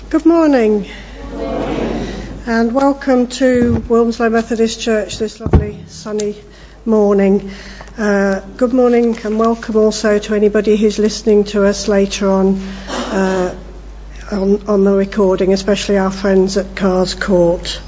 Good morning and welcome to Wilmslow Methodist Church this lovely sunny morning. Good morning and welcome also to anybody who's listening to us later on the recording, especially our friends at Cars Court.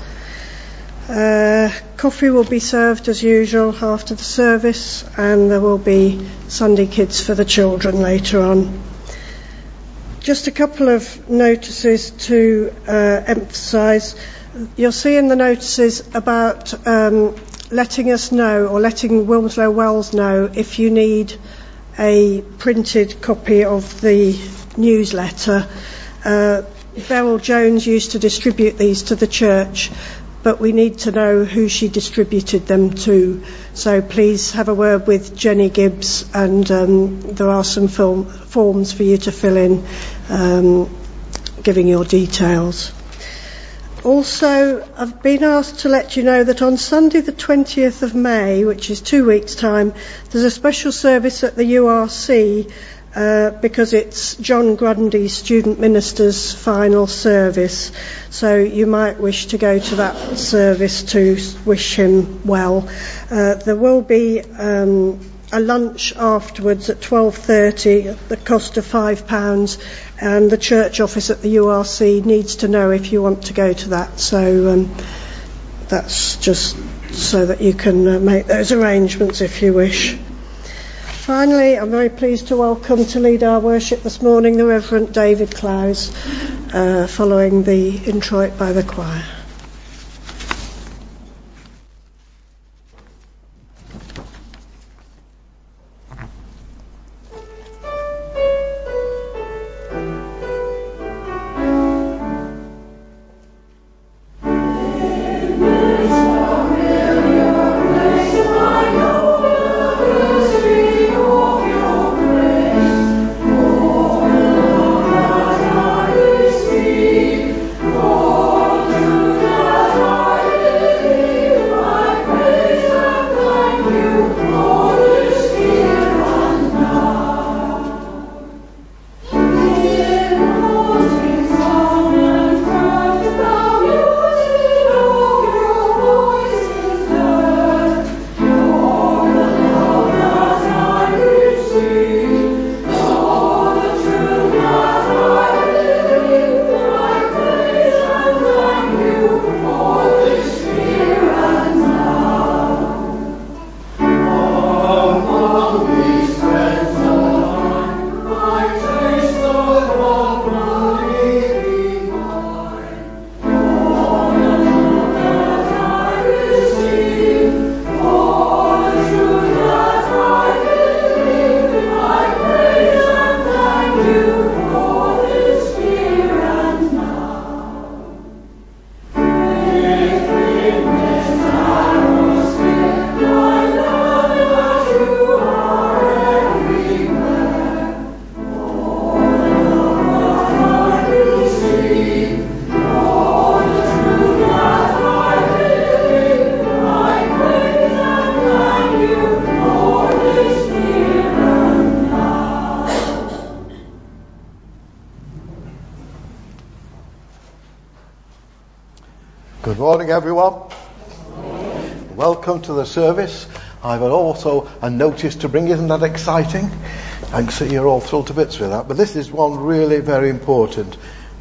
Coffee will be served as usual after the service, and there will be Sunday Kids for the children later on. Just a couple of notices to emphasise. You'll see in the notices about letting us know, or letting Wilmslow Wells know, if you need a printed copy of the newsletter. Beryl Jones used to distribute these to the church, but we need to know who she distributed them to. So please have a word with Jenny Gibbs, and there are some forms for you to fill in, giving your details. Also, I've been asked to let you know that on Sunday the 20th of May, which is 2 weeks' time, there's a special service at the URC because it's John Grundy's student minister's final service. So you might wish to go to that service to wish him well. There will be a lunch afterwards at 12:30 at the cost of £5, and the church office at the URC needs to know if you want to go to that. So that's just so that you can make those arrangements if you wish. Finally, I'm very pleased to welcome to lead our worship this morning the Reverend David Clowes, following the introit by the choir. Good morning, everyone. Welcome to the service. I've also a notice to bring. Isn't that exciting? I can see you're all thrilled to bits with that. But this is one really very important.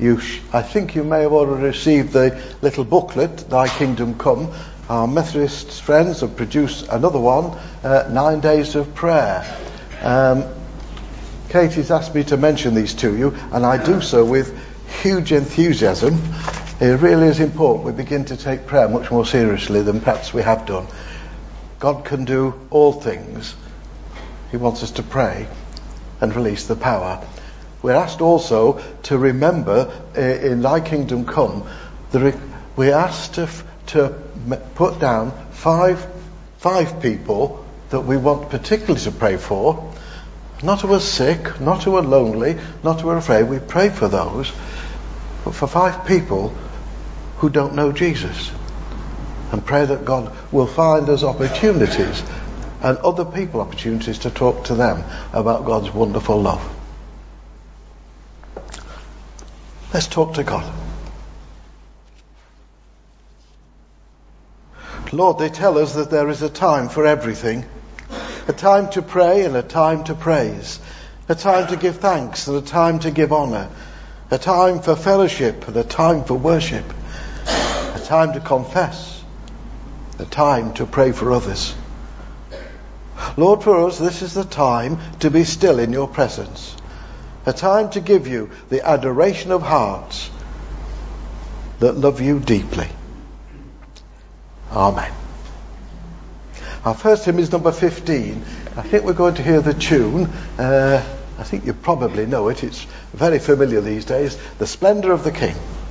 I think you may have already received the little booklet, Thy Kingdom Come. Our Methodist friends have produced another one, 9 Days of Prayer. Katie's asked me to mention these to you, and I do so with huge enthusiasm. It really is important we begin to take prayer much more seriously than perhaps we have done. God can do all things. He wants us to pray and release the power. We're asked also to remember in Thy Kingdom Come, we're asked to put down five people that we want particularly to pray for. Not who are sick, not who are lonely, not who are afraid. We pray for those, but for 5 people who don't know Jesus, and pray that God will find us opportunities and other people opportunities to talk to them about God's wonderful love. Let's talk to God. Lord, they tell us that there is a time for everything. A time to pray and a time to praise. A time to give thanks and a time to give honour. A time for fellowship and a time for worship. A time to confess. A time to pray for others. Lord, for us, this is the time to be still in your presence. A time to give you the adoration of hearts that love you deeply. Amen. Our first hymn is number 15. I think we're going to hear the tune. I think you probably know it. It's very familiar these days. The Splendour of the King.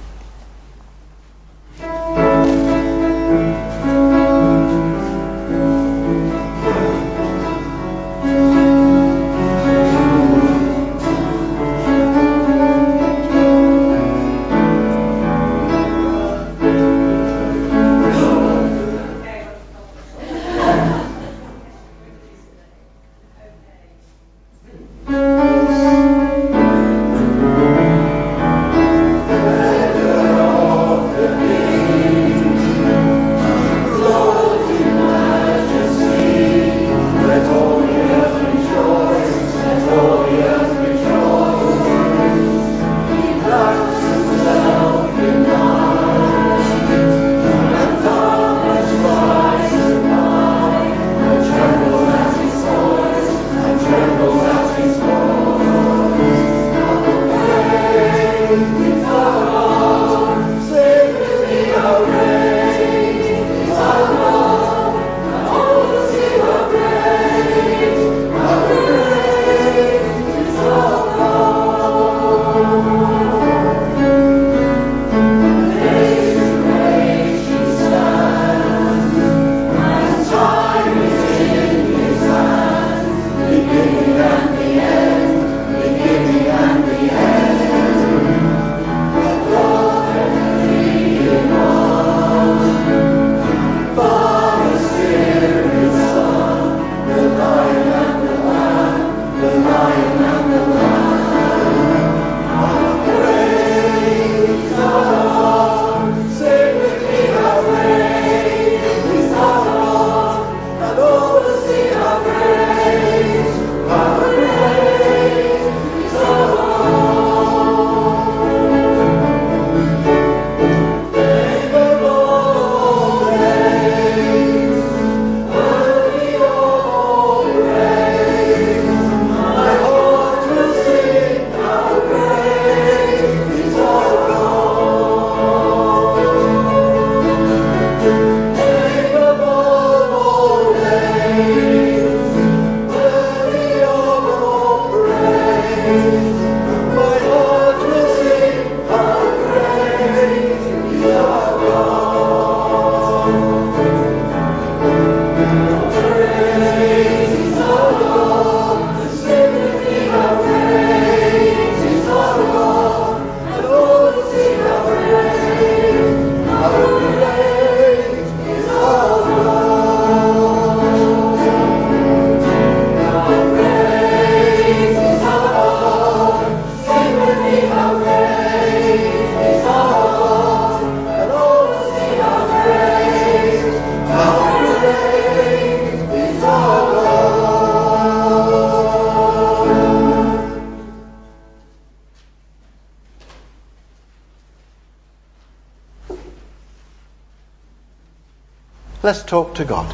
Let's talk to God.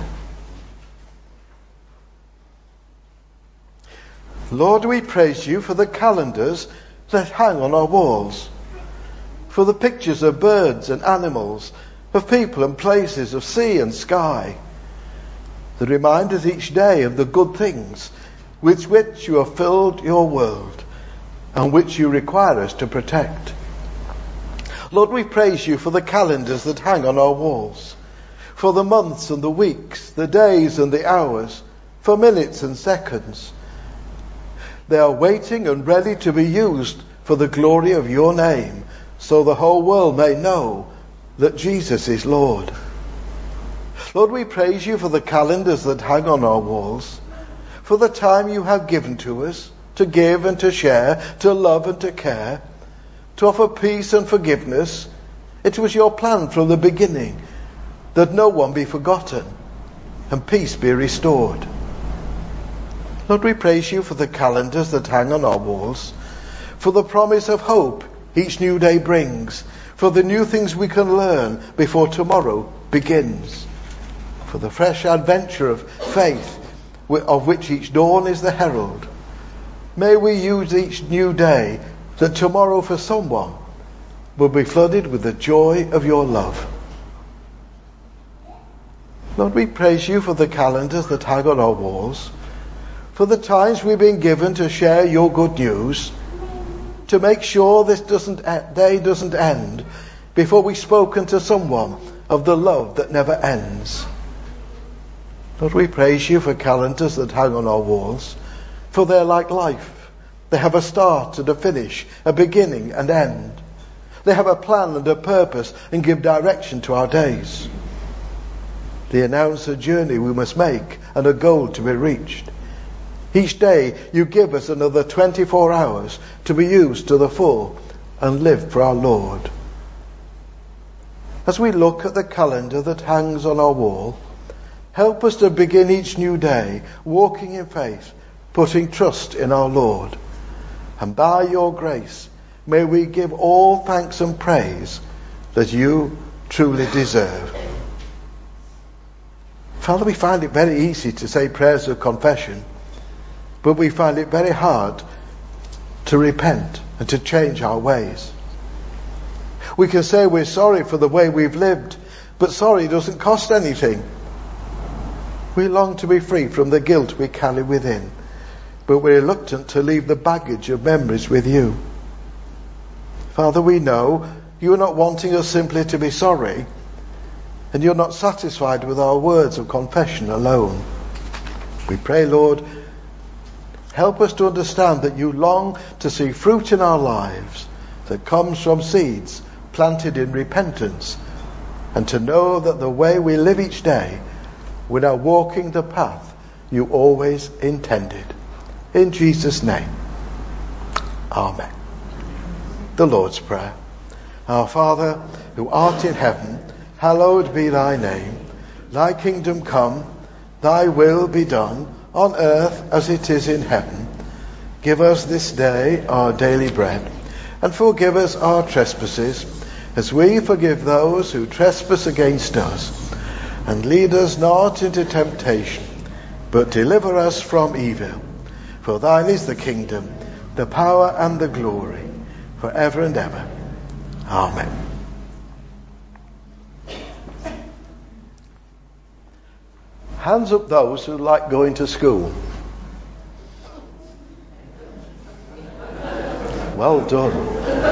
Lord, we praise you for the calendars that hang on our walls, for the pictures of birds and animals, of people and places, of sea and sky, that remind us each day of the good things with which you have filled your world and which you require us to protect. Lord, we praise you for the calendars that hang on our walls, for the months and the weeks, the days and the hours, for minutes and seconds. They are waiting and ready to be used for the glory of your name, so the whole world may know that Jesus is Lord. Lord, we praise you for the calendars that hang on our walls, for the time you have given to us to give and to share, to love and to care, to offer peace and forgiveness. It was your plan from the beginning that no one be forgotten and peace be restored. Lord, we praise you for the calendars that hang on our walls, for the promise of hope each new day brings, for the new things we can learn before tomorrow begins, for the fresh adventure of faith of which each dawn is the herald. May we use each new day that tomorrow for someone will be flooded with the joy of your love. Lord, we praise you for the calendars that hang on our walls, for the times we've been given to share your good news, to make sure this day doesn't end before we've spoken to someone of the love that never ends. Lord, we praise you for calendars that hang on our walls, for they're like life. They have a start and a finish, a beginning and end. They have a plan and a purpose and give direction to our days. They announce a journey we must make and a goal to be reached. Each day you give us another 24 hours to be used to the full and live for our Lord. As we look at the calendar that hangs on our wall, help us to begin each new day walking in faith, putting trust in our Lord. And by your grace, may we give all thanks and praise that you truly deserve. Father, we find it very easy to say prayers of confession, but we find it very hard to repent and to change our ways. We can say we're sorry for the way we've lived, but sorry doesn't cost anything. We long to be free from the guilt we carry within, but we're reluctant to leave the baggage of memories with you. Father, we know you're not wanting us simply to be sorry, and you're not satisfied with our words of confession alone. We pray, Lord, help us to understand that you long to see fruit in our lives that comes from seeds planted in repentance, and to know that the way we live each day, we're now walking the path you always intended. In Jesus' name, Amen. The Lord's Prayer. Our Father, who art in heaven, hallowed be thy name. Thy kingdom come, thy will be done, on earth as it is in heaven. Give us this day our daily bread, and forgive us our trespasses, as we forgive those who trespass against us. And lead us not into temptation, but deliver us from evil. For thine is the kingdom, the power and the glory, forever and ever. Amen. Hands up those who like going to school. Well done.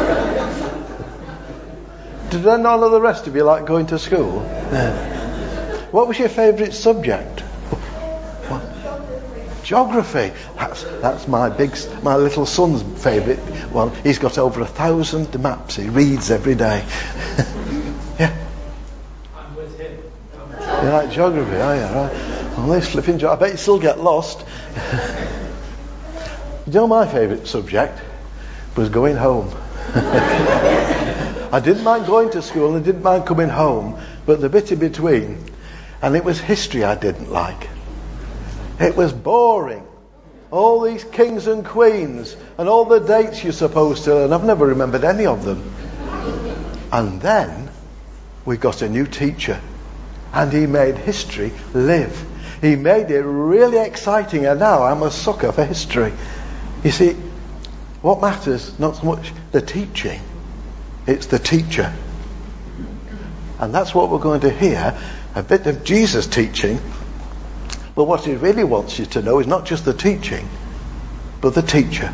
Did none of the rest of you like going to school? What was your favourite subject? Geography. That's my little son's favourite one. He's got over 1,000 maps he reads every day. Yeah. I'm with him. You like geography, are you? Right. Well, this flipping geography. I bet you still get lost. You know, my favourite subject was going home. I didn't mind going to school and I didn't mind coming home, but the bit in between, and it was history I didn't like. It was boring. All these kings and queens and all the dates you're supposed to learn. I've never remembered any of them. And then we got a new teacher, and he made history live. He made it really exciting, and now I'm a sucker for history. You see, what matters, not so much the teaching, it's the teacher. And that's what we're going to hear, a bit of Jesus teaching. But what he really wants you to know is not just the teaching, but the teacher.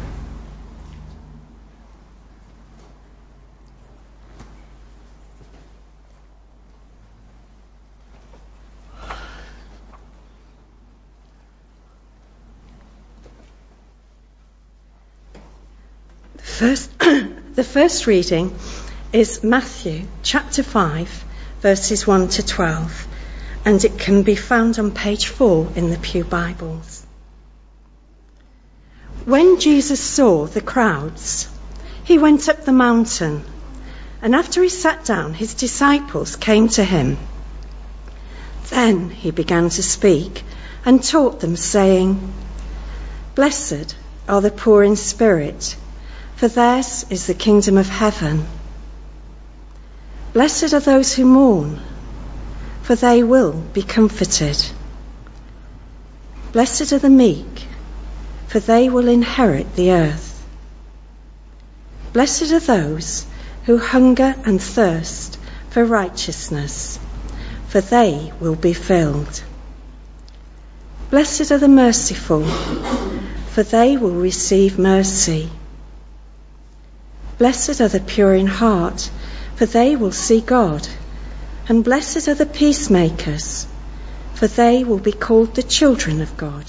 The first reading is Matthew chapter 5, verses 1 to 12, and it can be found on page 4 in the Pew Bibles. When Jesus saw the crowds, he went up the mountain, and after he sat down, his disciples came to him. Then he began to speak and taught them, saying, "Blessed are the poor in spirit, for theirs is the kingdom of heaven. Blessed are those who mourn, for they will be comforted. Blessed are the meek, for they will inherit the earth. Blessed are those who hunger and thirst for righteousness, for they will be filled. Blessed are the merciful, for they will receive mercy. Blessed are the pure in heart, for they will see God. And blessed are the peacemakers, for they will be called the children of God.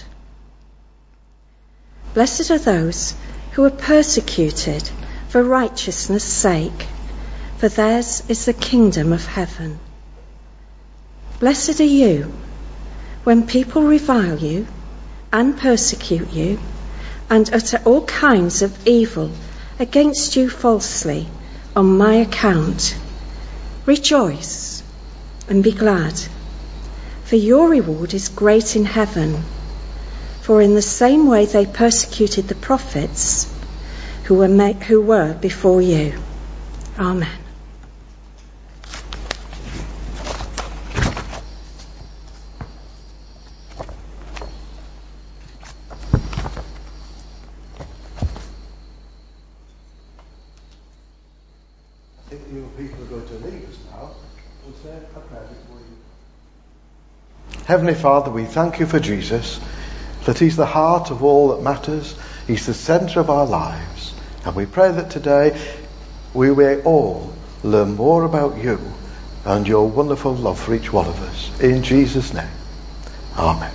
Blessed are those who are persecuted for righteousness' sake, for theirs is the kingdom of heaven. Blessed are you when people revile you and persecute you and utter all kinds of evil against you falsely on my account. Rejoice and be glad, for your reward is great in heaven. For in the same way they persecuted the prophets who were before you." Amen. If your people are going to leave us now, we'll say a prayer before you. Heavenly Father, we thank you for Jesus, that he's the heart of all that matters. He's the centre of our lives. And we pray that today we may all learn more about you and your wonderful love for each one of us. In Jesus' name. Amen.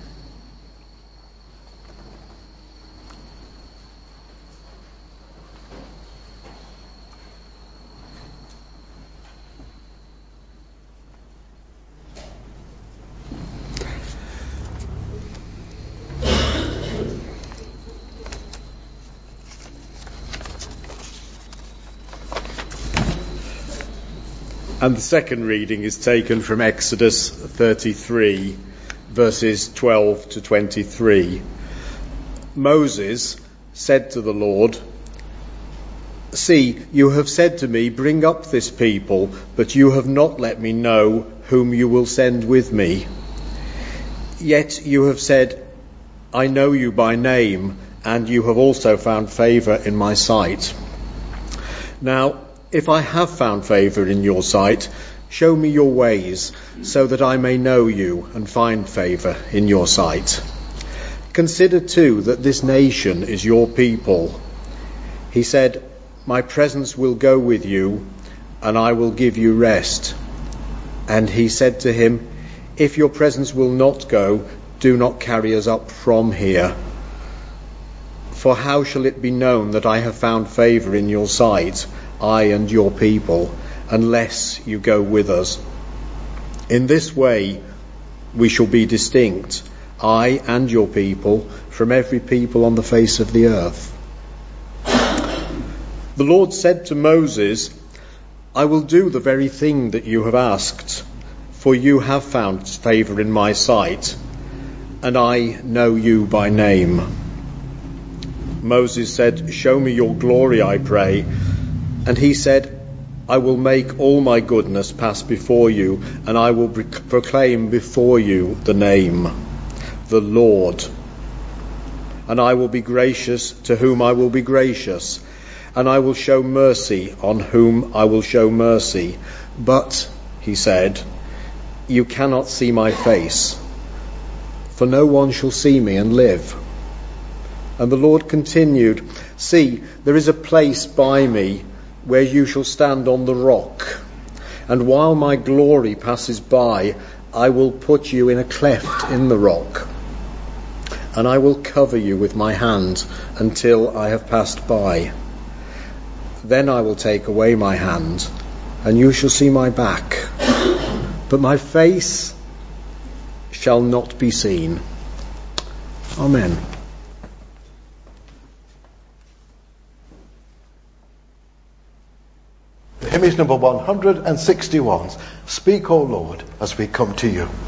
And the second reading is taken from Exodus 33, verses 12 to 23. Moses said to the Lord, "See, you have said to me, 'Bring up this people,' but you have not let me know whom you will send with me. Yet you have said, 'I know you by name,' and you have also found favour in my sight. Now, if I have found favour in your sight, show me your ways, so that I may know you and find favour in your sight. Consider too that this nation is your people." He said, "My presence will go with you, and I will give you rest." And he said to him, "If your presence will not go, do not carry us up from here. For how shall it be known that I have found favour in your sight, I and your people, unless you go with us? In this way we shall be distinct, I and your people, from every people on the face of the earth." The Lord said to Moses, "I will do the very thing that you have asked, for you have found favour in my sight, and I know you by name." Moses said, "Show me your glory, I pray." And he said, "I will make all my goodness pass before you, and I will proclaim before you the name, the Lord. And I will be gracious to whom I will be gracious, and I will show mercy on whom I will show mercy. But," he said, "you cannot see my face, for no one shall see me and live." And the Lord continued, "See, there is a place by me where you shall stand on the rock. And while my glory passes by, I will put you in a cleft in the rock. And I will cover you with my hand until I have passed by. Then I will take away my hand, and you shall see my back. But my face shall not be seen." Amen. Hymn is number 161. Speak, O Lord, as we come to you.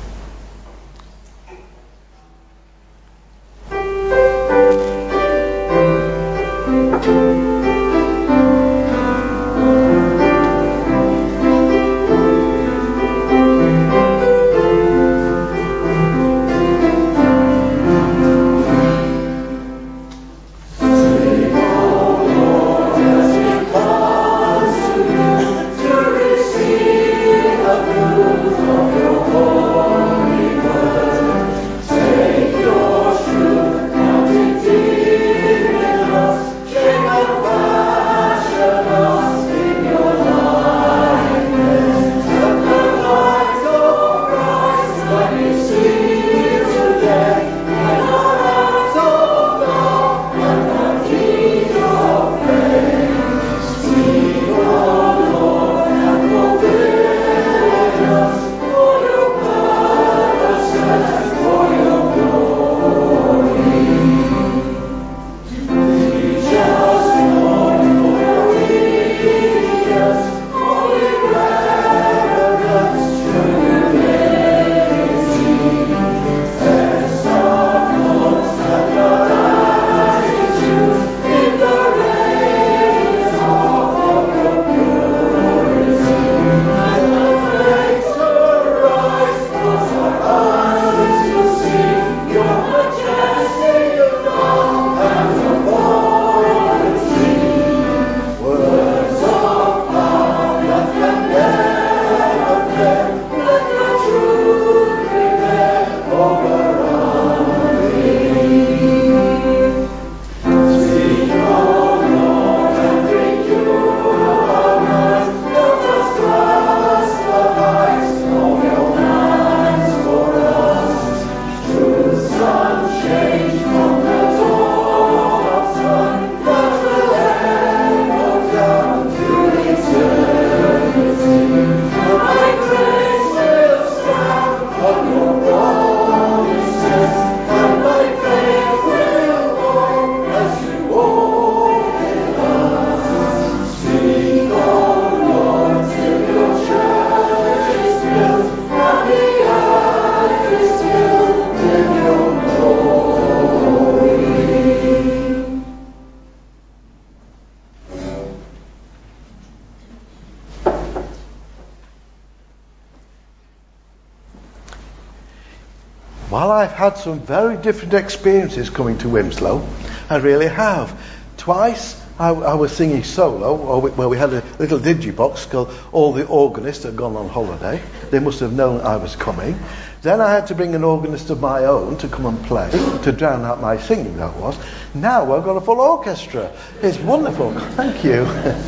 While I've had some very different experiences coming to Wimslow, I really have. Twice I was singing solo, where we had a little digibox because all the organists had gone on holiday. They must have known I was coming. Then I had to bring an organist of my own to come and play, to drown out my singing, that was. Now I've got a full orchestra. It's wonderful. Thank you.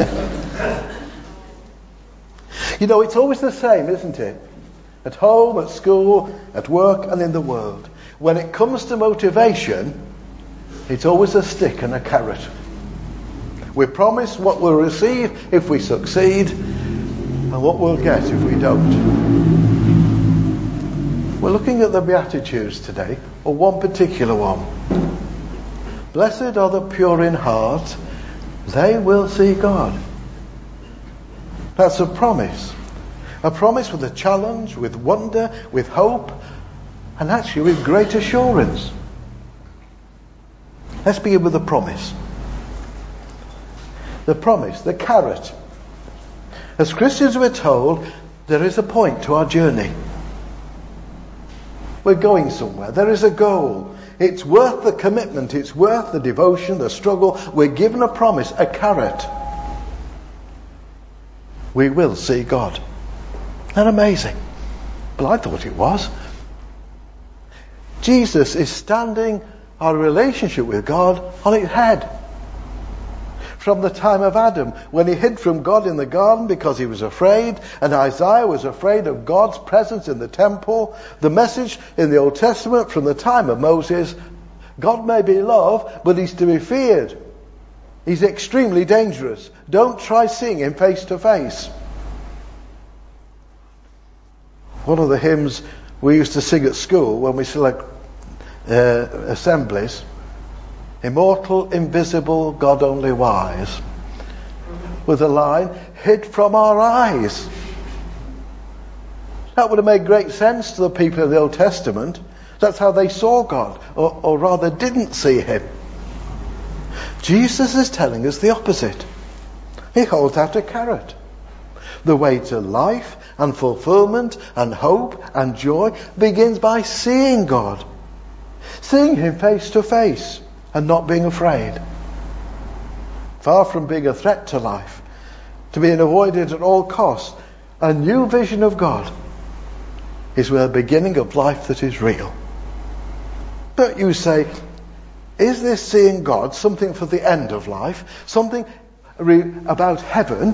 You know, it's always the same, isn't it? At home, at school, at work, and in the world. When it comes to motivation, it's always a stick and a carrot. We promise what we'll receive if we succeed, and what we'll get if we don't. We're looking at the Beatitudes today, or one particular one. Blessed are the pure in heart, they will see God. That's a promise. A promise with a challenge, with wonder, with hope, and actually with great assurance. Let's begin with the promise. The promise, the carrot. As Christians, we're told there is a point to our journey. We're going somewhere. There is a goal. It's worth the commitment. It's worth the devotion, the struggle. We're given a promise, a carrot. We will see God. Isn't that amazing? Well, I thought it was. Jesus is standing our relationship with God on its head. From the time of Adam, when he hid from God in the garden because he was afraid, and Isaiah was afraid of God's presence in the temple, the message in the Old Testament from the time of Moses, God may be loved, but he's to be feared. He's extremely dangerous. Don't try seeing him face to face. One of the hymns we used to sing at school when we select assemblies, immortal, invisible, God only wise. with the line, hid from our eyes. That would have made great sense to the people of the Old Testament. That's how they saw God, or rather didn't see him. Jesus is telling us the opposite. He holds out a carrot. The way to life and fulfillment and hope and joy begins by seeing God. Seeing him face to face and not being afraid. Far from being a threat to life, to being avoided at all costs, a new vision of God is the beginning of life that is real. But you say, is this seeing God something for the end of life? Something about heaven?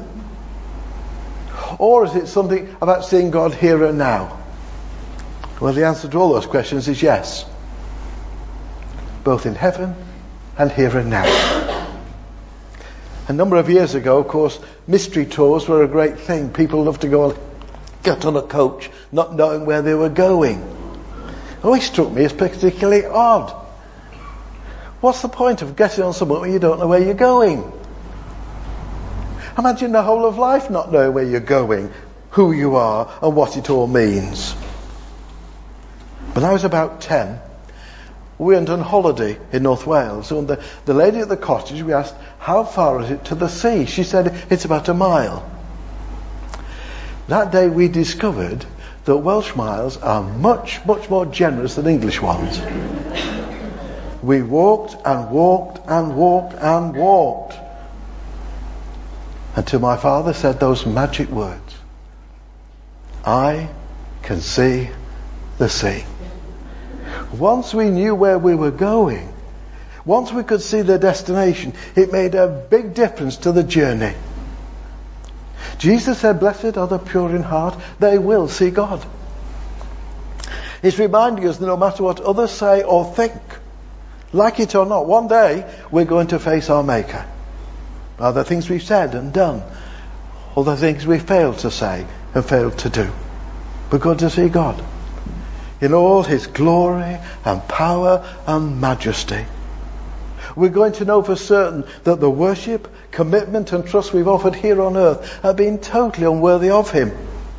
Or is it something about seeing God here and now? Well, the answer to all those questions is yes. Both in heaven and here and now. A number of years ago, of course, mystery tours were a great thing. People loved to go and get on a coach, not knowing where they were going. It always struck me as particularly odd. What's the point of getting on somewhere when you don't know where you're going? Imagine the whole of life not knowing where you're going, who you are, and what it all means. When I was about 10, we went on holiday in North Wales, and the lady at the cottage, we asked, how far is it to the sea? She said, it's about a mile. That day we discovered that Welsh miles are much, much more generous than English ones. We walked and walked and walked and walked until my father said those magic words, I can see the sea. Once we knew where we were going, once we could see the destination, it made a big difference to the journey. Jesus said, blessed are the pure in heart, they will see God. It's reminding us that no matter what others say or think, like it or not, one day we're going to face our Maker. Are there things we've said and done, or the things we failed to say and failed to do? We're going to see God in all his glory and power and majesty. We're going to know for certain that the worship, commitment and trust we've offered here on earth have been totally unworthy of him.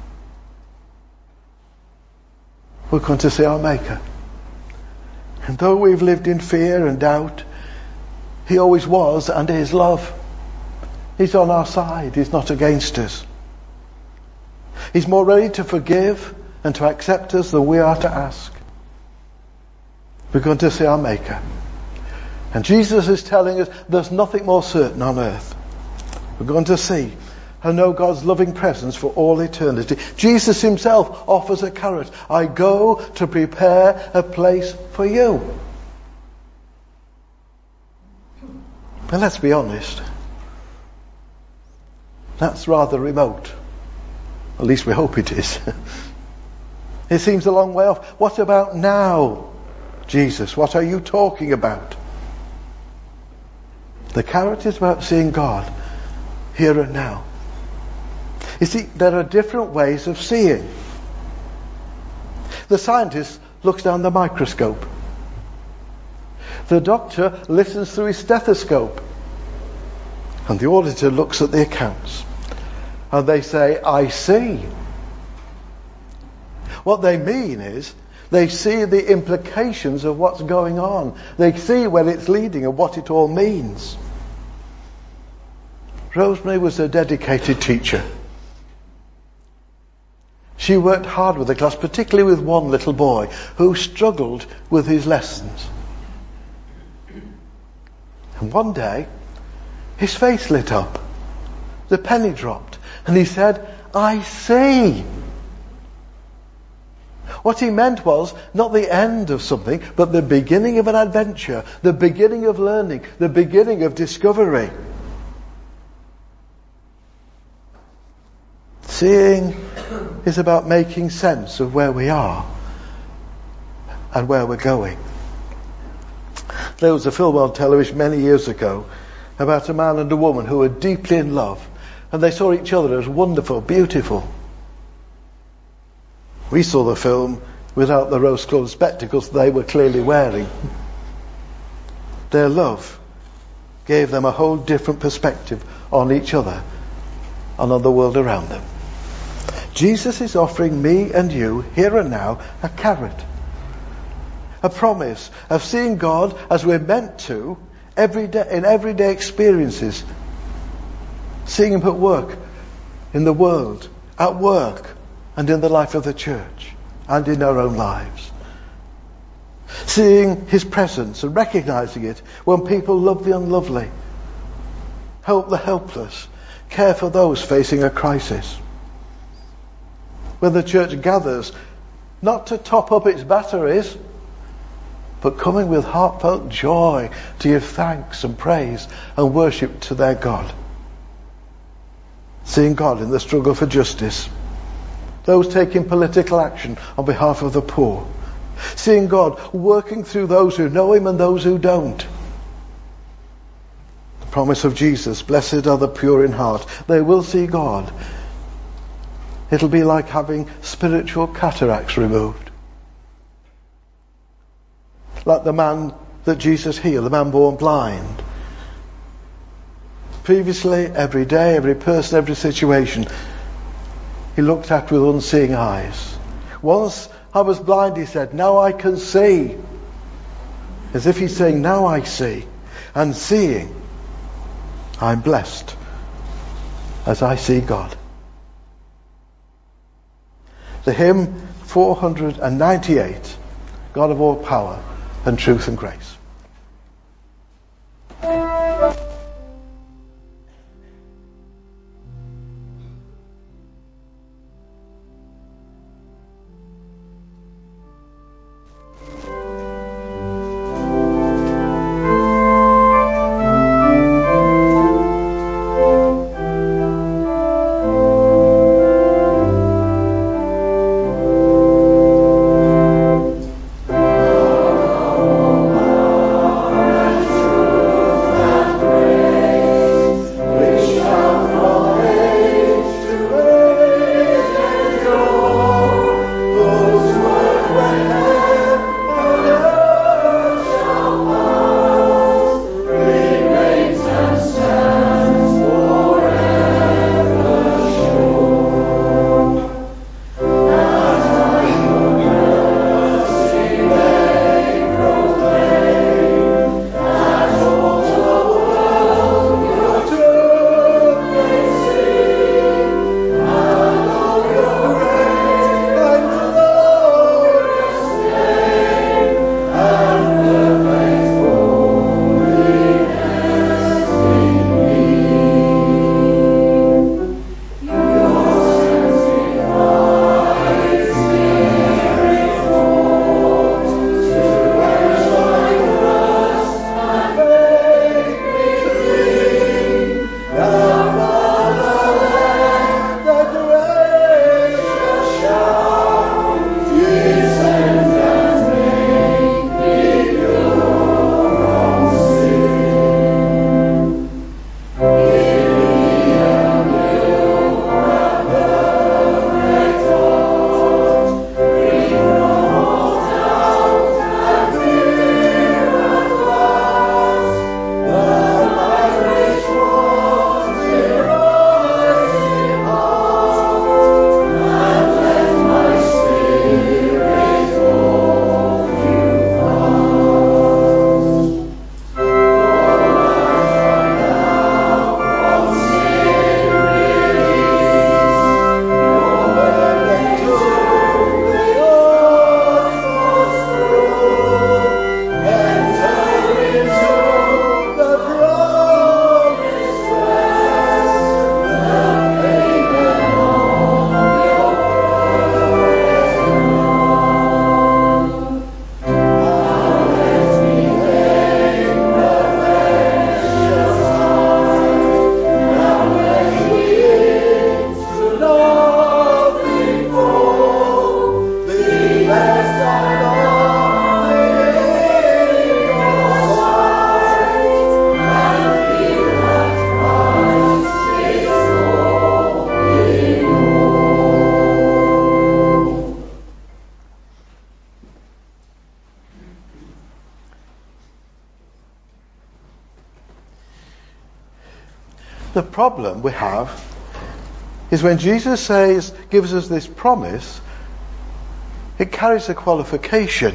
We're going to see our Maker. And though we've lived in fear and doubt, he always was and is love. He's on our side. He's not against us. He's more ready to forgive and to accept us than we are to ask. We're going to see our Maker. And Jesus is telling us there's nothing more certain on earth. We're going to see and know God's loving presence for all eternity. Jesus himself offers a carrot. I go to prepare a place for you. And let's be honest, that's rather remote. At least we hope it is. It seems a long way off. What about now, Jesus? What are you talking about? The carrot is about seeing God here and now. You see, there are different ways of seeing. The scientist looks down the microscope. The doctor listens through his stethoscope. And the auditor looks at the accounts. And they say, I see. What they mean is, they see the implications of what's going on. They see where it's leading and what it all means. Rosemary was a dedicated teacher. She worked hard with the class, particularly with one little boy who struggled with his lessons. And one day, his face lit up. The penny dropped. And he said, I see. What he meant was not the end of something, but the beginning of an adventure, the beginning of learning, the beginning of discovery. Seeing is about making sense of where we are and where we're going. There was a film on television many years ago about a man and a woman who were deeply in love, and they saw each other as wonderful, beautiful. We saw the film without the rose-colored spectacles they were clearly wearing. Their love gave them a whole different perspective on each other and on the world around them. Jesus is offering me and you, here and now, a carrot. A promise of seeing God as we're meant to every day, in everyday experiences. Seeing Him at work in the world, at work, and in the life of the church, and in our own lives. Seeing His presence and recognizing it when people love the unlovely, help the helpless, care for those facing a crisis. When the church gathers, not to top up its batteries, but coming with heartfelt joy to give thanks and praise and worship to their God. Seeing God in the struggle for justice. Those taking political action on behalf of the poor. Seeing God working through those who know Him and those who don't. The promise of Jesus, blessed are the pure in heart, they will see God. It'll be like having spiritual cataracts removed. Like the man that Jesus healed, the man born blind. Previously, every day, every person, every situation, he looked at with unseeing eyes. Once I was blind, he said, now I can see. As if he's saying, now I see. And seeing, I'm blessed as I see God. The hymn 498, God of all power and truth and grace. The problem we have is when Jesus gives us this promise, it carries a qualification.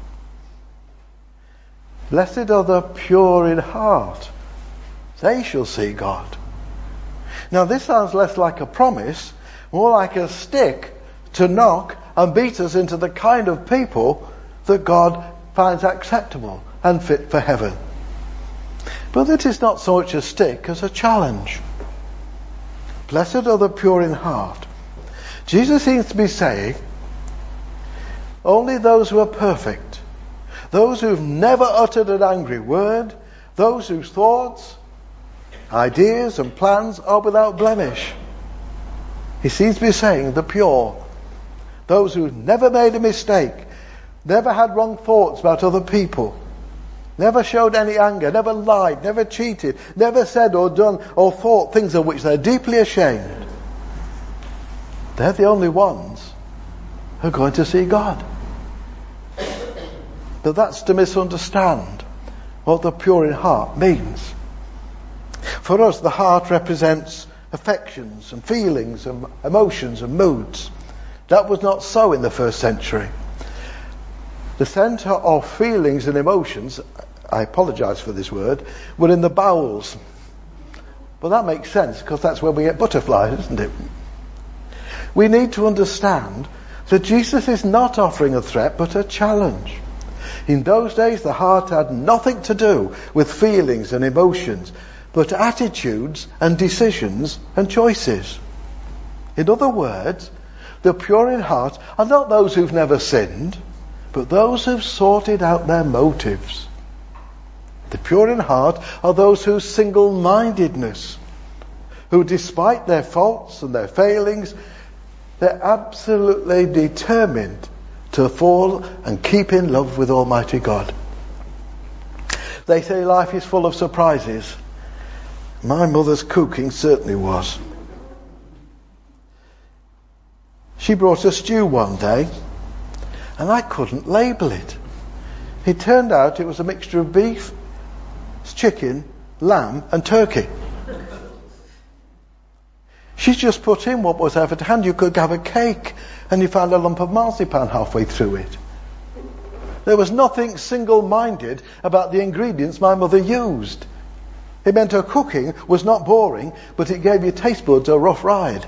Blessed are the pure in heart, they shall see God. Now this sounds less like a promise, more like a stick to knock and beat us into the kind of people that God finds acceptable and fit for heaven. But it is not so much a stick as a challenge. Blessed are the pure in heart. Jesus seems to be saying, only those who are perfect, those who've never uttered an angry word, those whose thoughts, ideas and plans are without blemish. He seems to be saying the pure, those who've never made a mistake, never had wrong thoughts about other people, never showed any anger, never lied, never cheated, never said or done or thought things of which they're deeply ashamed. They're the only ones who are going to see God. But that's to misunderstand what the pure in heart means. For us, the heart represents affections and feelings and emotions and moods. That was not so in the first century. The centre of feelings and emotions, I apologise for this word, were in the bowels. But that makes sense because that's where we get butterflies, isn't it? We need to understand that Jesus is not offering a threat but a challenge. In those days, the heart had nothing to do with feelings and emotions, but attitudes and decisions and choices. In other words, the pure in heart are not those who've never sinned, but those who've sorted out their motives. The pure in heart are those whose single-mindedness, who despite their faults and their failings, they're absolutely determined to fall and keep in love with Almighty God. They say life is full of surprises. My mother's cooking certainly was. She brought a stew one day, and I couldn't label it. It turned out it was a mixture of beef, chicken, lamb and turkey. She just put in what was ever at hand. You could have a cake and you found a lump of marzipan halfway through it. There was nothing single-minded about the ingredients my mother used. It meant her cooking was not boring, but it gave your taste buds a rough ride.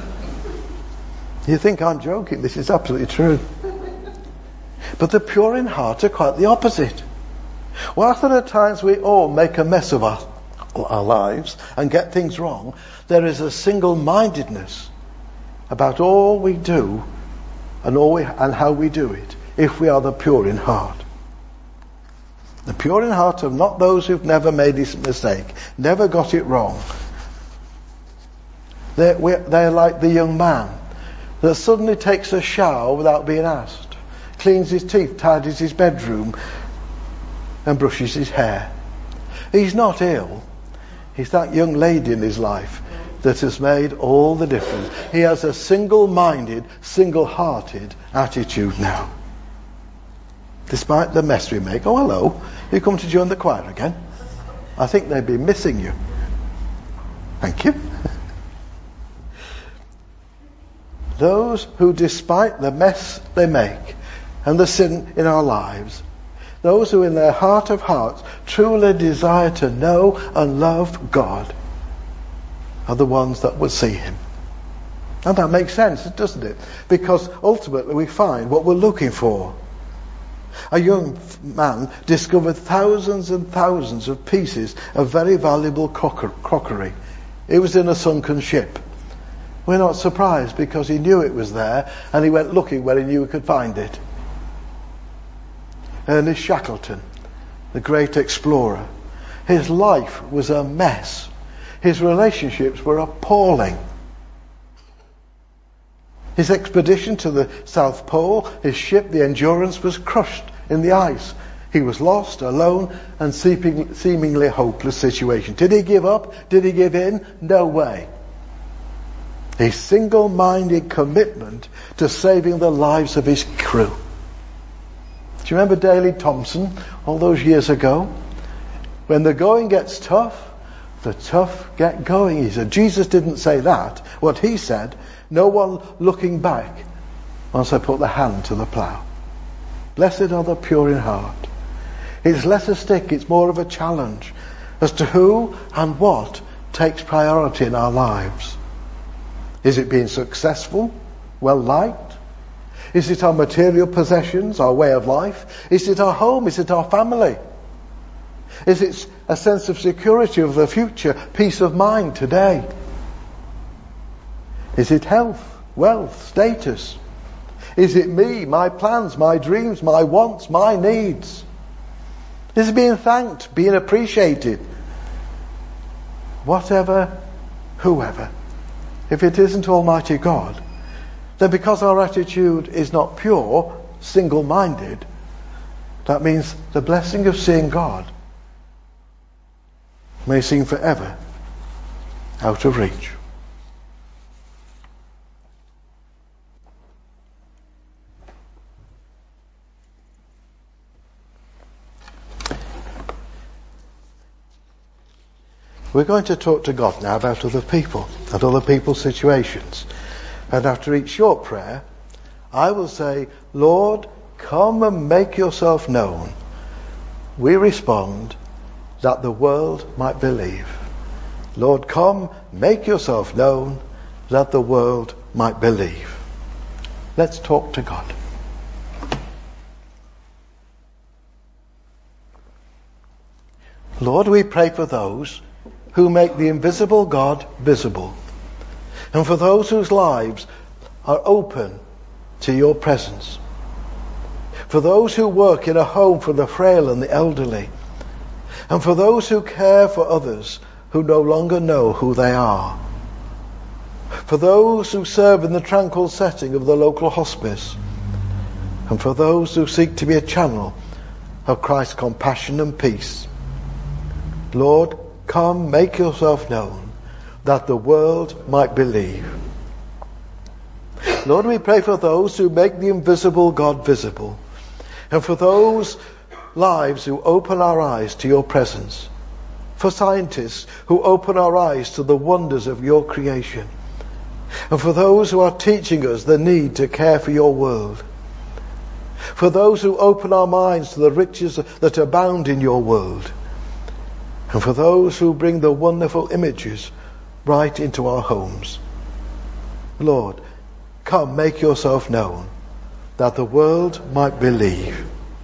You think I'm joking? This is absolutely true. But the pure in heart are quite the opposite. Whilst there are times we all make a mess of our lives and get things wrong, there is a single-mindedness about all we do and how we do it, if we are the pure in heart. The pure in heart are not those who've never made a mistake, never got it wrong. They're like the young man that suddenly takes a shower without being asked, cleans his teeth, tidies his bedroom, and brushes his hair. He's not ill. He's that young lady in his life that has made all the difference. He has a single-minded, single-hearted attitude now. Despite the mess we make. Oh, hello. You come to join the choir again? I think they'd be missing you. Thank you. Those who, despite the mess they make and the sin in our lives, those who in their heart of hearts truly desire to know and love God, are the ones that will see Him. And that makes sense, doesn't it? Because ultimately we find what we're looking for. A young man discovered thousands and thousands of pieces of very valuable crockery. It was in a sunken ship. We're not surprised because he knew it was there and he went looking where he knew he could find it. Ernest Shackleton, the great explorer, his life was a mess. His relationships were appalling. His expedition to the South Pole, his ship, the Endurance, was crushed in the ice. He was lost, alone, and seemingly hopeless situation. Did he give up? Did he give in? No way. His single-minded commitment to saving the lives of his crew. Do you remember Daley Thompson all those years ago? When the going gets tough, the tough get going, he said. Jesus didn't say that. What he said, no one looking back once they put their hand to the plough. Blessed are the pure in heart. It's less a stick, it's more of a challenge as to who and what takes priority in our lives. Is it being successful, well liked? Is it our material possessions, our way of life? Is it our home? Is it our family? Is it a sense of security of the future, peace of mind today? Is it health, wealth, status? Is it me, my plans, my dreams, my wants, my needs? Is it being thanked, being appreciated? Whatever, whoever. If it isn't Almighty God, then because our attitude is not pure, single-minded, that means the blessing of seeing God may seem forever out of reach. We're going to talk to God now about other people and other people's situations. And after each short prayer, I will say, Lord, come and make yourself known. We respond, that the world might believe. Lord, come, make yourself known, that the world might believe. Let's talk to God. Lord, we pray for those who make the invisible God visible, and for those whose lives are open to your presence, for those who work in a home for the frail and the elderly, and for those who care for others who no longer know who they are, for those who serve in the tranquil setting of the local hospice, and for those who seek to be a channel of Christ's compassion and peace. Lord, come, make yourself known, that the world might believe. Lord, we pray for those who make the invisible God visible, and for those lives who open our eyes to your presence, for scientists who open our eyes to the wonders of your creation, and for those who are teaching us the need to care for your world, for those who open our minds to the riches that abound in your world, and for those who bring the wonderful images right into our homes. Lord, come, make yourself known, that the world might believe.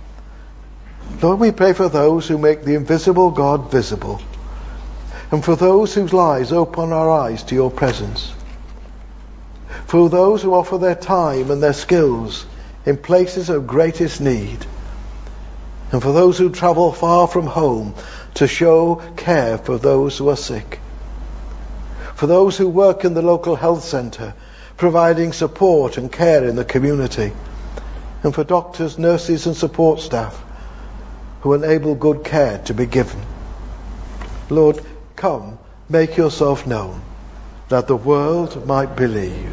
Lord, we pray for those who make the invisible God visible, and for those whose lives open our eyes to your presence, for those who offer their time and their skills in places of greatest need, and for those who travel far from home to show care for those who are sick, for those who work in the local health centre, providing support and care in the community, and for doctors, nurses and support staff who enable good care to be given. Lord, come, make yourself known, that the world might believe.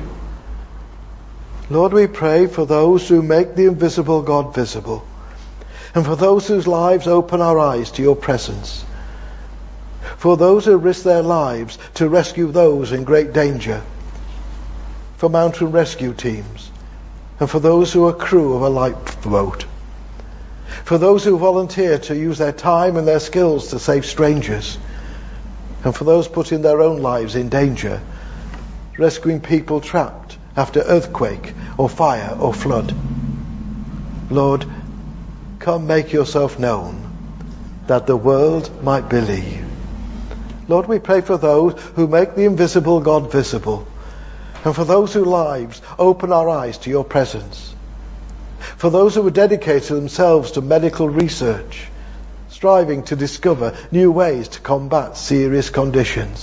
Lord, we pray for those who make the invisible God visible, and for those whose lives open our eyes to your presence, for those who risk their lives to rescue those in great danger, for mountain rescue teams, and for those who are crew of a lifeboat, for those who volunteer to use their time and their skills to save strangers, and for those putting their own lives in danger, rescuing people trapped after earthquake or fire or flood. Lord, come, make yourself known, that the world might believe. Lord, we pray for those who make the invisible God visible, and for those whose lives open our eyes to your presence, for those who have dedicated themselves to medical research, striving to discover new ways to combat serious conditions,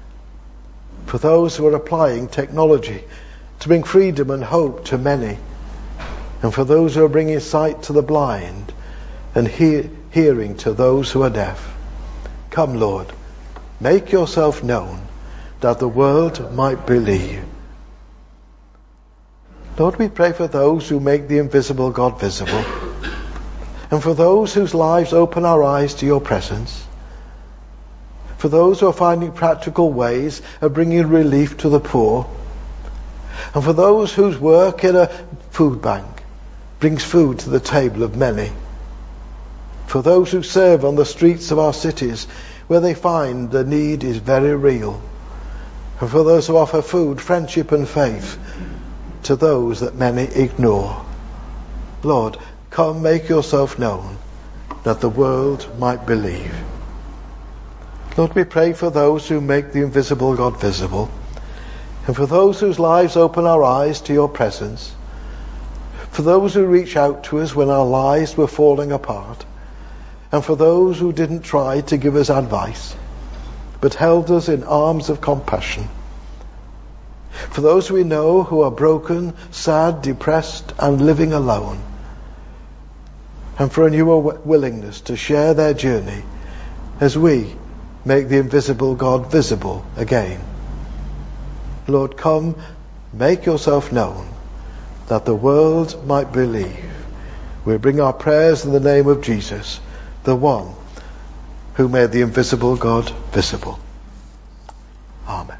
for those who are applying technology to bring freedom and hope to many, and for those who are bringing sight to the blind and hearing to those who are deaf. Come, Lord, make yourself known, that the world might believe. Lord, we pray for those who make the invisible God visible, and for those whose lives open our eyes to your presence, for those who are finding practical ways of bringing relief to the poor, and for those whose work in a food bank brings food to the table of many, for those who serve on the streets of our cities where they find the need is very real, and for those who offer food, friendship and faith to those that many ignore. Lord, come, make yourself known that the world might believe. Lord, we pray for those who make the invisible God visible, and for those whose lives open our eyes to your presence, for those who reach out to us when our lives were falling apart, and for those who didn't try to give us advice, but held us in arms of compassion. For those we know who are broken, sad, depressed, and living alone, and for a newer willingness to share their journey as we make the invisible God visible again. Lord, come, make yourself known that the world might believe. We bring our prayers in the name of Jesus, the one who made the invisible God visible. Amen.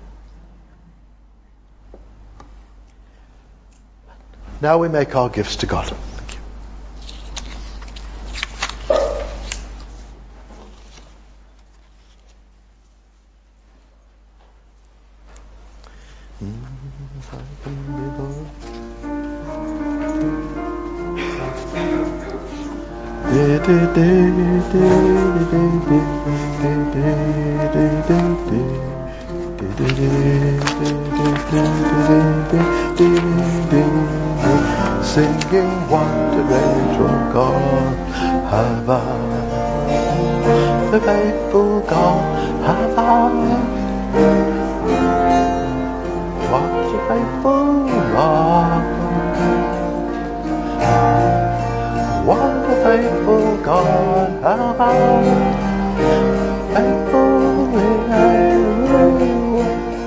Now we make our gifts to God. Thank you. Singing wonder angel God, have I, the faithful God, have I, what a faithful God, what a faithful God, have I, faithful in every way.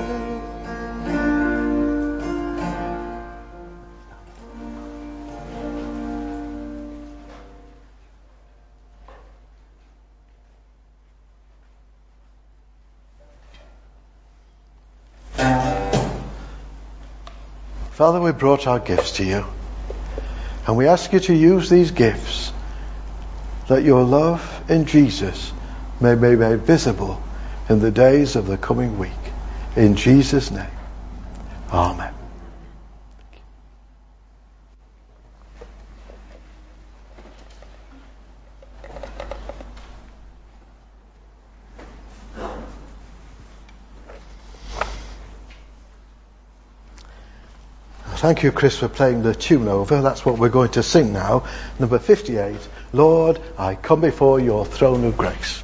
Father, we brought our gifts to you, and we ask you to use these gifts that your love in Jesus may be made visible in the days of the coming week. In Jesus' name, amen. Thank you, Chris, for playing the tune over. That's what we're going to sing now. Number 58, Lord, I come before your throne of grace.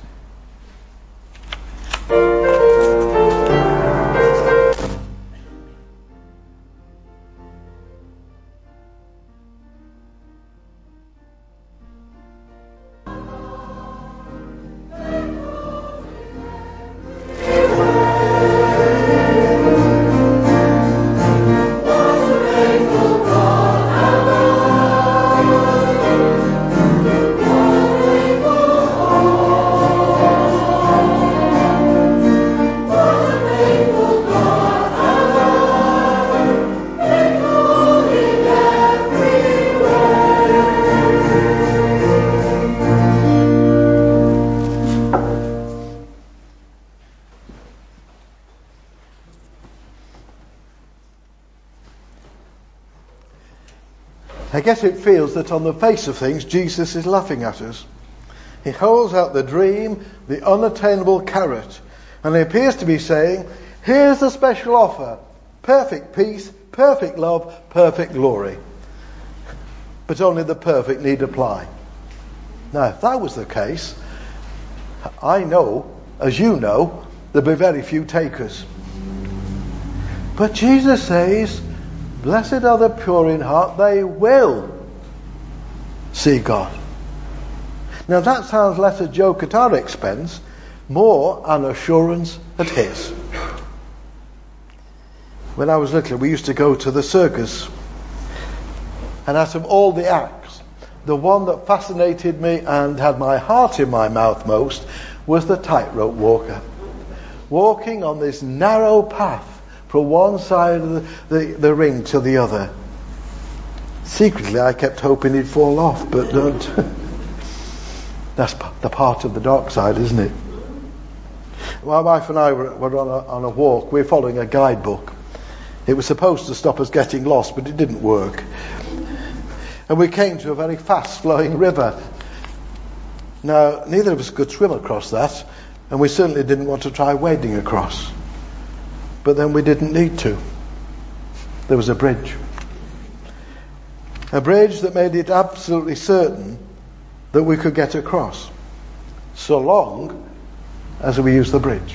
I guess it feels that on the face of things, Jesus is laughing at us. He holds out the dream, the unattainable carrot, and he appears to be saying, here's the special offer. Perfect peace, perfect love, perfect glory. But only the perfect need apply. Now, if that was the case, I know, as you know, there'd be very few takers. But Jesus says, blessed are the pure in heart, they will see God. Now that sounds less a joke at our expense, more an assurance at his. When I was little, we used to go to the circus. And out of all the acts, the one that fascinated me and had my heart in my mouth most was the tightrope walker. walking on this narrow path from one side of the ring to the other. Secretly, I kept hoping he'd fall off, but don't. That's the part of the dark side, isn't it? My wife and I were on a walk. We were following a guidebook. It was supposed to stop us getting lost, but it didn't work. And we came to a very fast-flowing river. Now, neither of us could swim across that, and we certainly didn't want to try wading across. But then we didn't need to. There was a bridge. A bridge that made it absolutely certain that we could get across, so long as we use the bridge.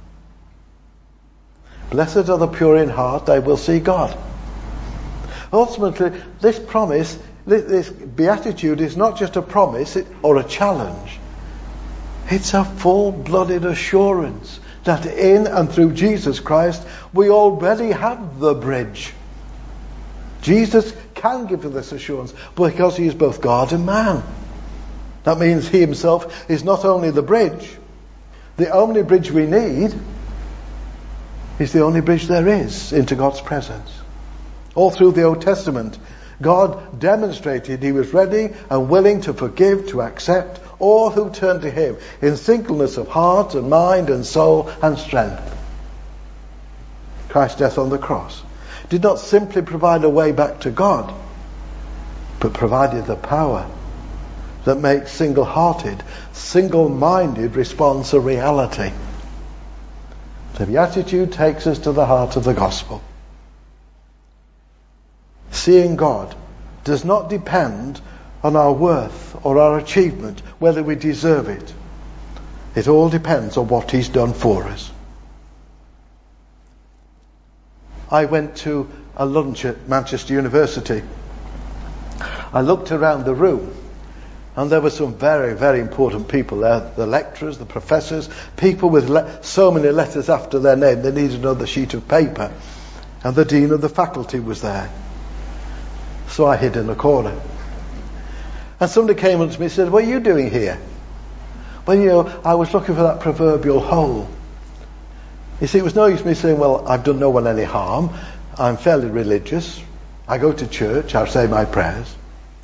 Blessed are the pure in heart, they will see God. Ultimately, this promise, this beatitude is not just a promise or a challenge. It's a full-blooded assurance that in and through Jesus Christ, we already have the bridge. Jesus can give us this assurance because he is both God and man. That means he himself is not only the bridge, the only bridge we need is the only bridge there is into God's presence. All through the Old Testament, God demonstrated he was ready and willing to forgive, to accept all who turn to him in singleness of heart and mind and soul and strength. Christ's death on the cross did not simply provide a way back to God, but provided the power that makes single-hearted, single-minded response a reality. The Beatitude takes us to the heart of the gospel. Seeing God does not depend on our worth or our achievement, whether we deserve it. It all depends on what he's done for us. I went to a lunch at Manchester University. I looked around the room, and there were some very, very important people there. The lecturers, the professors, people with so many letters after their name, they needed another sheet of paper. And the dean of the faculty was there. So I hid in a corner. And somebody came up to me and said, "What are you doing here?" Well, I was looking for that proverbial hole. You see, it was no use me saying, well, I've done no one any harm. I'm fairly religious. I go to church. I say my prayers.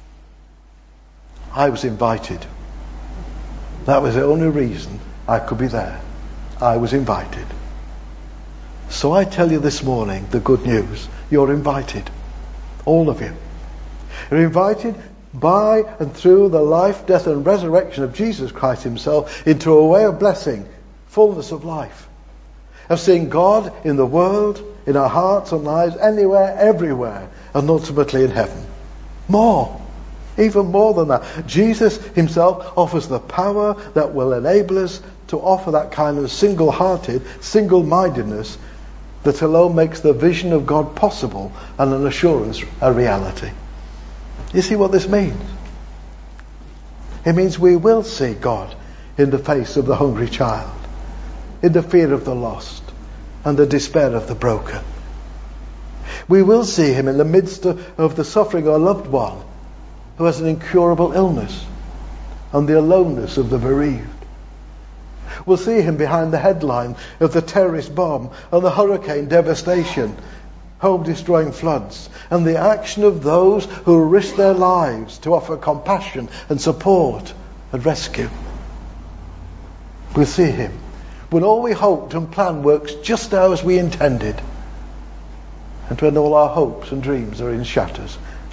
I was invited. That was the only reason I could be there. I was invited. So I tell you this morning the good news. You're invited. All of you. You're invited by and through the life, death and resurrection of Jesus Christ himself into a way of blessing, fullness of life, of seeing God in the world, in our hearts and lives, anywhere, everywhere, and ultimately in heaven. More. Even more than that. Jesus himself offers the power that will enable us to offer that kind of single-hearted, single-mindedness that alone makes the vision of God possible and an assurance a reality. You see what this means? It means we will see God in the face of the hungry child, in the fear of the lost, and the despair of the broken. We will see him in the midst of the suffering of a loved one who has an incurable illness and the aloneness of the bereaved. We'll see him behind the headline of the terrorist bomb and the hurricane devastation, home-destroying floods, and the action of those who risk their lives to offer compassion and support and rescue. We'll see him when all we hoped and planned works just as we intended, and when all our hopes and dreams are in shatters.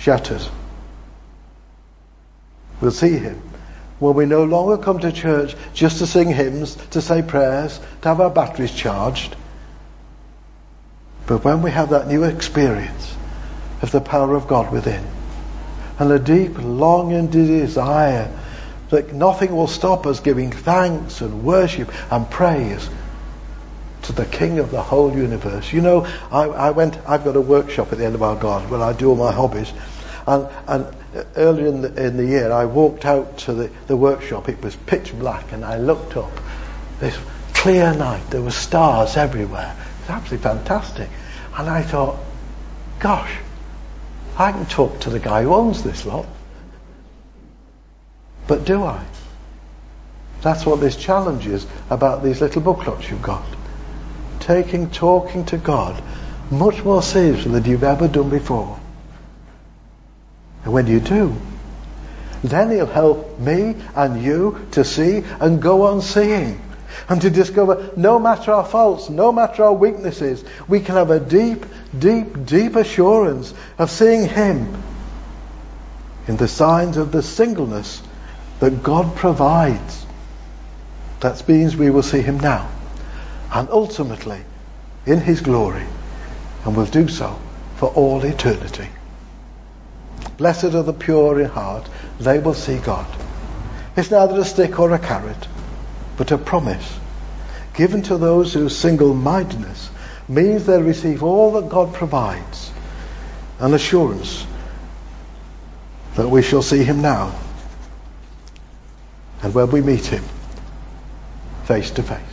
We'll see him when we no longer come to church just to sing hymns, to say prayers, to have our batteries charged, but when we have that new experience of the power of God within, and a deep longing desire that nothing will stop us giving thanks and worship and praise to the King of the whole universe. You know, I've got a workshop at the end of our garden where I do all my hobbies, and earlier in the year I walked out to the workshop. It was pitch black, and I looked up. This clear night, there were stars everywhere. It was absolutely fantastic. And I thought, gosh, I can talk to the guy who owns this lot. But do I? That's what this challenge is about these little booklets you've got. talking to God much more seriously than you've ever done before. And when you do, then he'll help me and you to see and go on seeing. And to discover, no matter our faults, no matter our weaknesses, we can have a deep, deep, deep assurance of seeing him in the signs of the singleness that God provides. That means we will see him now and ultimately in his glory, and will do so for all eternity. Blessed are the pure in heart, they will see God. It's neither a stick or a carrot, but a promise given to those whose single-mindedness means they receive all that God provides, an assurance that we shall see him now, and when we meet him face to face.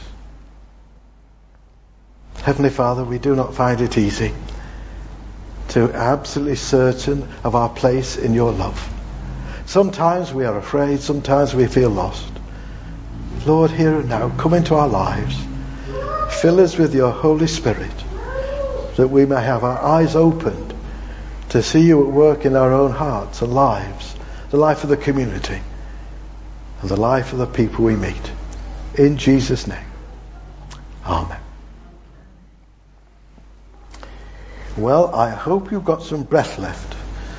Heavenly Father, we do not find it easy to be absolutely certain of our place in your love. Sometimes we are afraid, sometimes we feel lost. Lord, here and now, come into our lives. Fill us with your Holy Spirit, that we may have our eyes opened to see you at work in our own hearts and lives, the life of the community, and the life of the people we meet. In Jesus' name. Amen. Well, I hope you've got some breath left.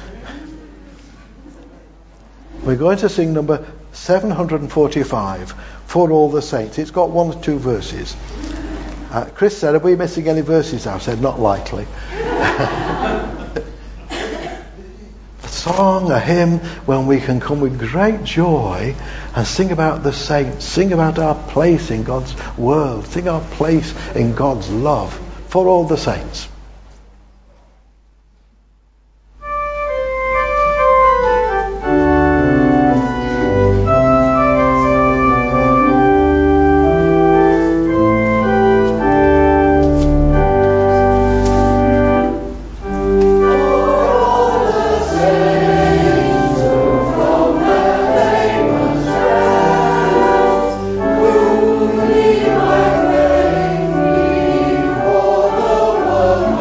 We're going to sing number 745, For All the Saints. It's got 1 or 2 verses. Chris said, are we missing any verses? I said, not likely. A song, a hymn, when we can come with great joy and sing about the saints, sing about our place in God's world, sing our place in God's love, for all the saints. Oh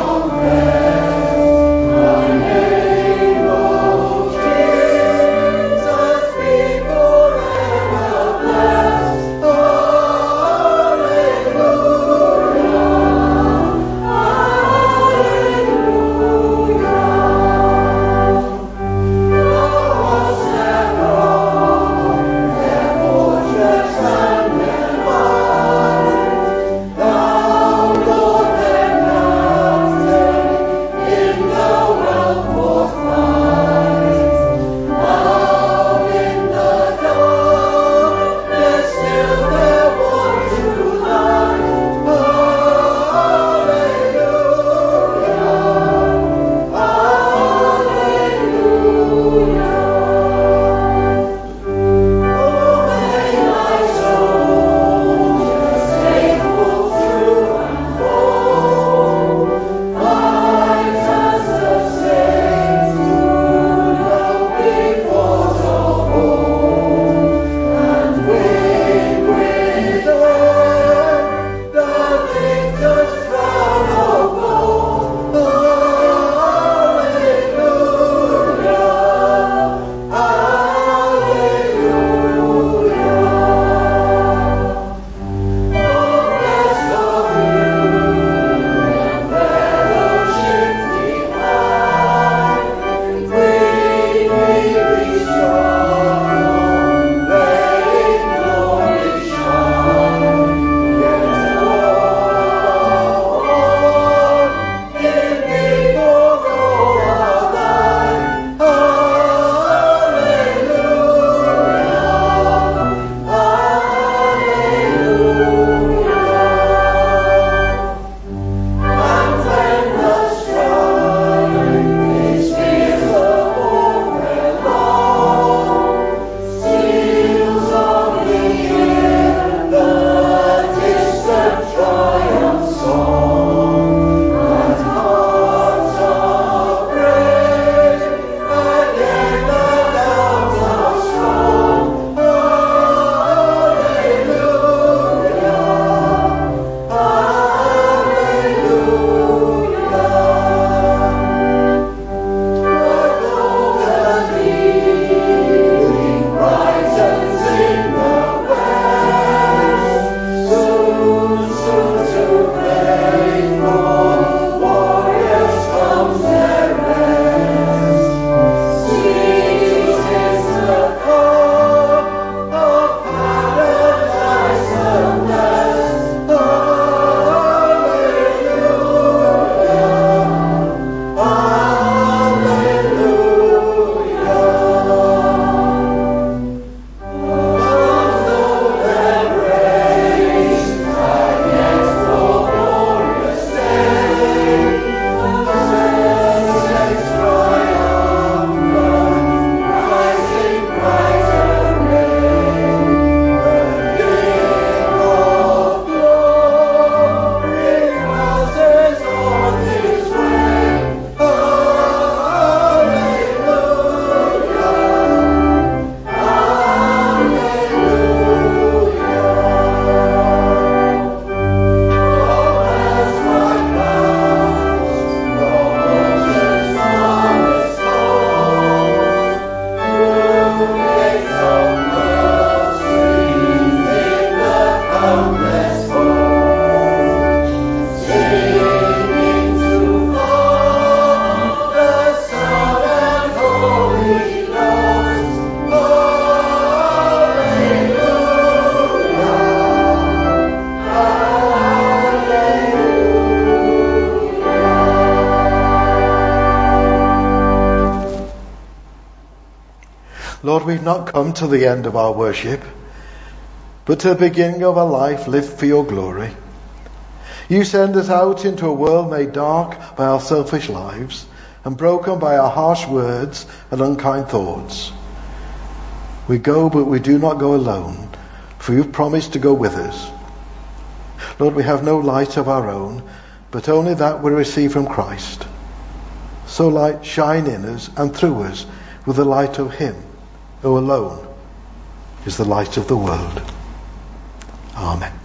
Lord, we've not come to the end of our worship, but to the beginning of a life lived for your glory. You send us out into a world made dark by our selfish lives and broken by our harsh words and unkind thoughts. We go, but we do not go alone, for you've promised to go with us. Lord, we have no light of our own, but only that we receive from Christ. So light shine in us and through us with the light of him who alone is the light of the world. Amen.